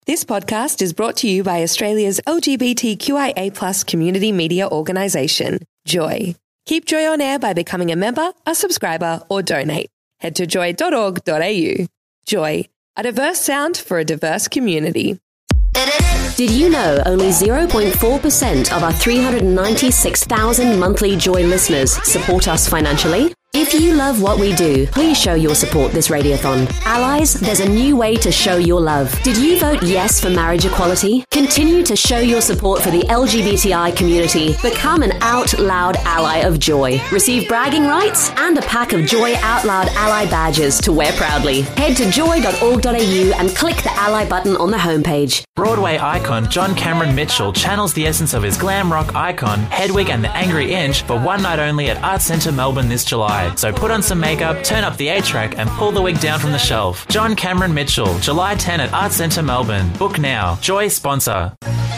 This podcast is brought to you by Australia's LGBTQIA+ community media organisation, Joy. Keep Joy on air by becoming a member, a subscriber, or donate. Head to joy.org.au. Joy, a diverse sound for a diverse community. Did you know only 0.4% of our 396,000 monthly Joy listeners support us financially? If you love what we do, please show your support this radiothon. Allies, there's a new way to show your love. Did you vote yes for marriage equality? Continue to show your support for the LGBTI community. Become an Out Loud ally of Joy. Receive bragging rights and a pack of Joy Out Loud ally badges to wear proudly. Head to joy.org.au and click the ally button on the homepage. Broadway icon John Cameron Mitchell channels the essence of his glam rock icon, Hedwig and the Angry Inch, for one night only at Arts Centre Melbourne this July. So put on some makeup, turn up the A-track and pull the wig down from the shelf. John Cameron Mitchell, July 10 at Arts Centre Melbourne. Book now. Joy sponsor.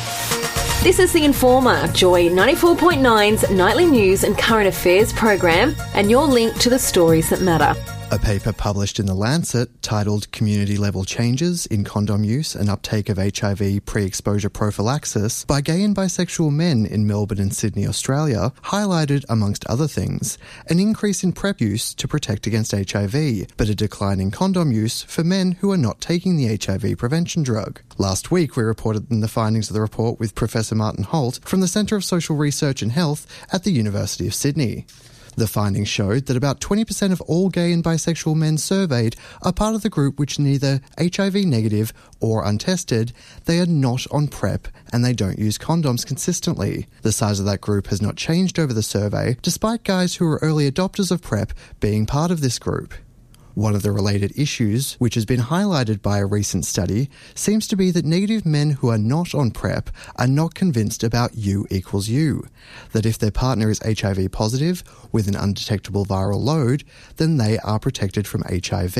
This is The Informer, Joy 94.9's nightly news and current affairs program, and your link to the stories that matter. A paper published in The Lancet titled Community-Level Changes in Condom Use and Uptake of HIV Pre-Exposure Prophylaxis by Gay and Bisexual Men in Melbourne and Sydney, Australia, highlighted, amongst other things, an increase in PrEP use to protect against HIV, but a decline in condom use for men who are not taking the HIV prevention drug. Last week, we reported in the findings of the report with Professor Martin Holt from the Centre of Social Research and Health at the University of Sydney. The findings showed that about 20% of all gay and bisexual men surveyed are part of the group which neither HIV negative or untested, they are not on PrEP and they don't use condoms consistently. The size of that group has not changed over the survey, despite guys who are early adopters of PrEP being part of this group. One of the related issues, which has been highlighted by a recent study, seems to be that negative men who are not on PrEP are not convinced about U equals U. That if their partner is HIV positive with an undetectable viral load, then they are protected from HIV.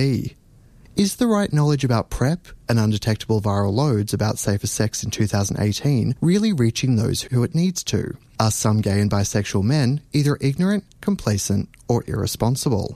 Is the right knowledge about PrEP and undetectable viral loads about safer sex in 2018 really reaching those who it needs to? Are some gay and bisexual men either ignorant, complacent, or irresponsible?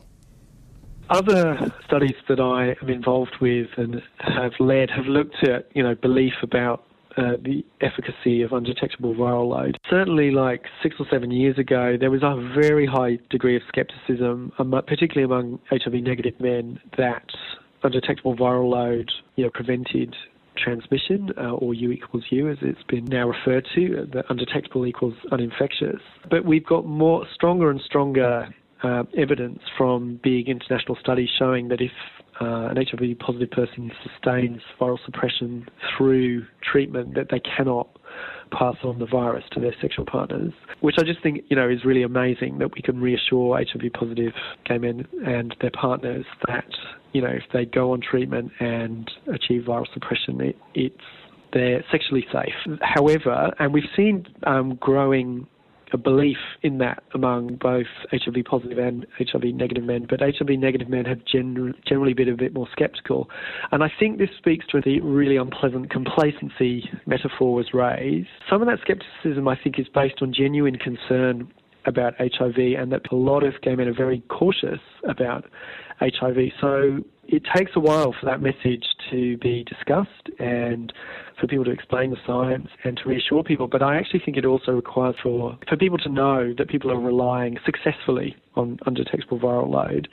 Other studies that I am involved with and have looked at, belief about the efficacy of undetectable viral load. Certainly, like 6 or 7 years ago, there was a very high degree of skepticism, particularly among HIV-negative men, that undetectable viral load, prevented transmission, or U equals U, as it's been now referred to, that undetectable equals uninfectious. But we've got stronger and stronger evidence from big international studies showing that if an HIV-positive person sustains viral suppression through treatment, that they cannot pass on the virus to their sexual partners, which I just think, is really amazing that we can reassure HIV-positive gay men and their partners that, if they go on treatment and achieve viral suppression, they're sexually safe. However, and we've seen growing a belief in that among both HIV-positive and HIV-negative men, but HIV-negative men have generally been a bit more sceptical. And I think this speaks to the really unpleasant complacency metaphor was raised. Some of that scepticism, I think, is based on genuine concern about HIV, and that a lot of gay men are very cautious about HIV. So it takes a while for that message to be discussed and for people to explain the science and to reassure people. But I actually think it also requires for people to know that people are relying successfully on undetectable viral load.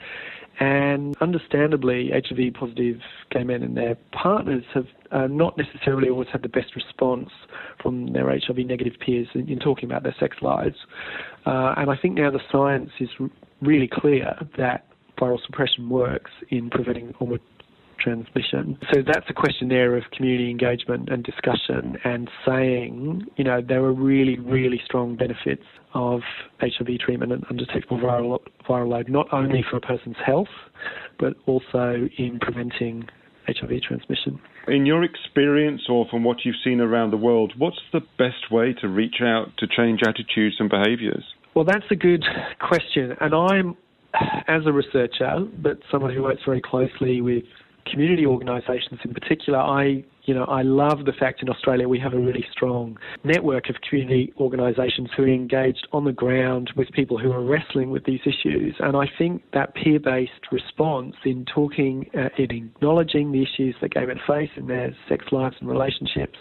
And understandably, HIV-positive gay men and their partners have not necessarily always had the best response from their HIV-negative peers in talking about their sex lives. And I think now the science is really clear that viral suppression works in preventing onward transmission. So that's a question there of community engagement and discussion and saying, there are really, really strong benefits of HIV treatment and undetectable viral load, not only for a person's health, but also in preventing HIV transmission. In your experience or from what you've seen around the world, what's the best way to reach out to change attitudes and behaviours? Well, that's a good question. And I'm, as a researcher, but someone who works very closely with community organisations in particular, I love the fact in Australia we have a really strong network of community organisations who are engaged on the ground with people who are wrestling with these issues. And I think that peer-based response in talking, in acknowledging the issues that gay men face in their sex lives and relationships,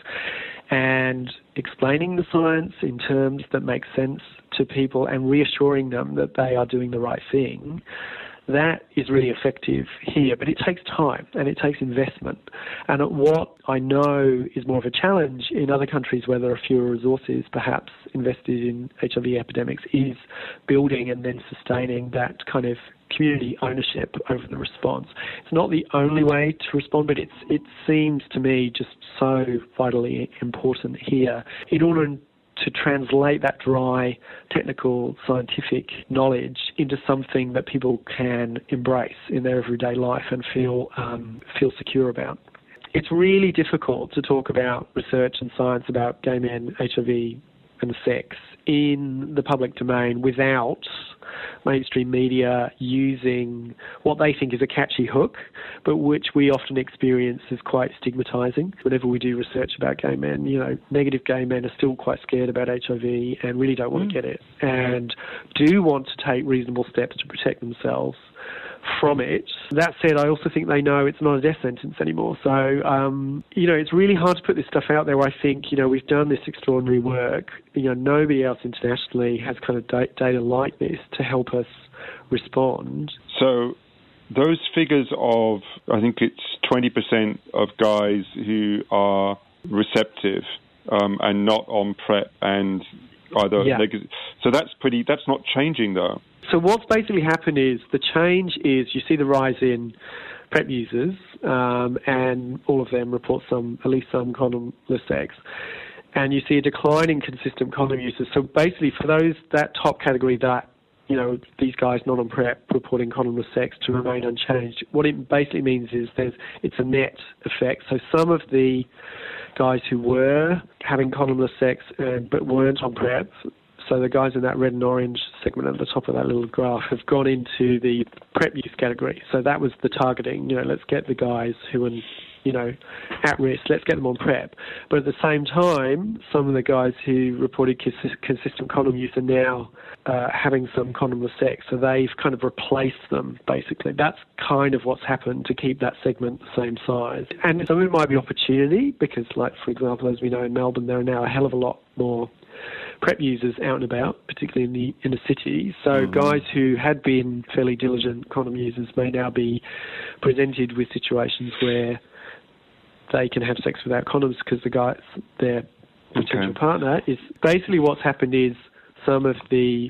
and explaining the science in terms that make sense to people and reassuring them that they are doing the right thing, that is really effective here. But it takes time and it takes investment. And what I know is more of a challenge in other countries where there are fewer resources perhaps invested in HIV epidemics is building and then sustaining that kind of community ownership over the response. It's not the only way to respond, but it seems to me just so vitally important here in order to translate that dry, technical, scientific knowledge into something that people can embrace in their everyday life and feel secure about. It's really difficult to talk about research and science about gay men, HIV and sex in the public domain without mainstream media using what they think is a catchy hook, but which we often experience as quite stigmatising. Whenever we do research about gay men, negative gay men are still quite scared about HIV and really don't want to get it and do want to take reasonable steps to protect themselves from it. That said, I also think they know it's not a death sentence anymore. So, it's really hard to put this stuff out there. I think, we've done this extraordinary work. Nobody else internationally has kind of data like this to help us respond. So those figures of, I think it's 20% of guys who are receptive and not on PrEP and either negative. So that's not changing though. So what's basically happened is the change is you see the rise in PrEP users, and all of them report at least some condomless sex, and you see a decline in consistent condom users. So basically, for that top category, that these guys not on PrEP reporting condomless sex to remain unchanged. What it basically means is it's a net effect. So some of the guys who were having condomless sex but weren't on PrEP. So the guys in that red and orange segment at the top of that little graph have gone into the PrEP use category. So that was the targeting. Let's get the guys who are, at risk, let's get them on PrEP. But at the same time, some of the guys who reported consistent condom use are now having some condomless sex. So they've kind of replaced them, basically. That's kind of what's happened to keep that segment the same size. And some of it might be opportunity because, for example, as we know in Melbourne, there are now a hell of a lot more PrEP users out and about, particularly in the inner city. So guys who had been fairly diligent condom users may now be presented with situations where they can have sex without condoms because their potential partner is... Basically what's happened is some of the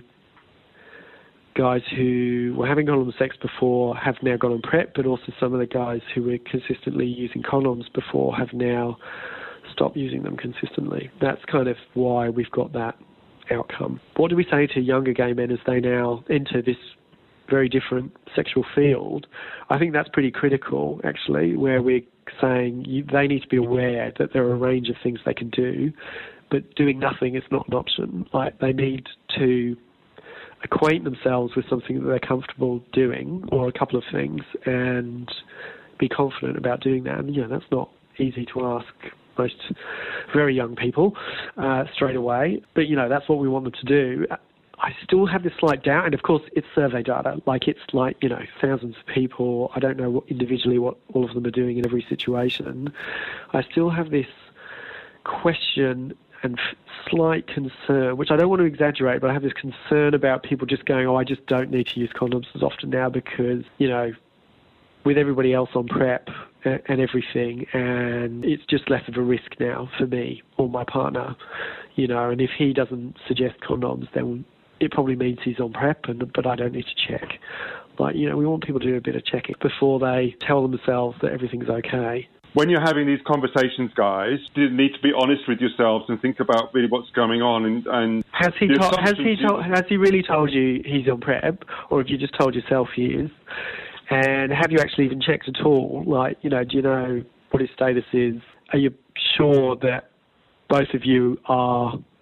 guys who were having condom sex before have now gone on PrEP, but also some of the guys who were consistently using condoms before have now stop using them consistently. That's kind of why we've got that outcome. What do we say to younger gay men as they now enter this very different sexual field? I think that's pretty critical, actually, where we're saying they need to be aware that there are a range of things they can do, but doing nothing is not an option. They need to acquaint themselves with something that they're comfortable doing, or a couple of things, and be confident about doing that. And, that's not easy to ask most very young people straight away. But, that's what we want them to do. I still have this slight doubt, and of course it's survey data. It's thousands of people. I don't know individually what all of them are doing in every situation. I still have this question and slight concern, which I don't want to exaggerate, but I have this concern about people just going, I just don't need to use condoms as often now because, with everybody else on PrEP and everything, and it's just less of a risk now for me or my partner, and if he doesn't suggest condoms, then it probably means he's on PrEP, but I don't need to check. We want people to do a bit of checking before they tell themselves that everything's okay. When you're having these conversations, guys, do you need to be honest with yourselves and think about really what's going on? And has he really told you he's on PrEP, or have you just told yourself he is? And have you actually even checked at all? Do you know what his status is? Are you sure that both of you are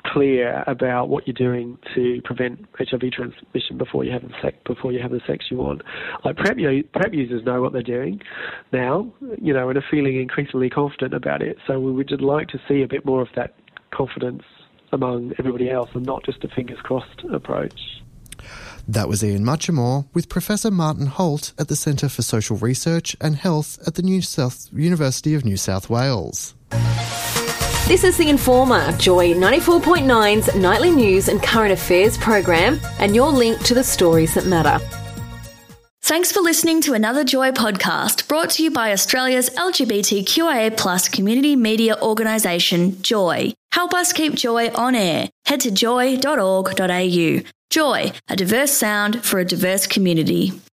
clear about what you're doing to prevent HIV transmission before you have the sex you want. Like PrEP users know what they're doing now, and are feeling increasingly confident about it. So we would just like to see a bit more of that confidence among everybody else and not just a fingers crossed approach. That was Ian Muchamore with Professor Martin Holt at the Centre for Social Research and Health at the University of New South Wales. This is The Informer, Joy 94.9's nightly news and current affairs program, and your link to the stories that matter. Thanks for listening to another Joy podcast brought to you by Australia's LGBTQIA+ community media organisation, Joy. Help us keep Joy on air. Head to joy.org.au. Joy, a diverse sound for a diverse community.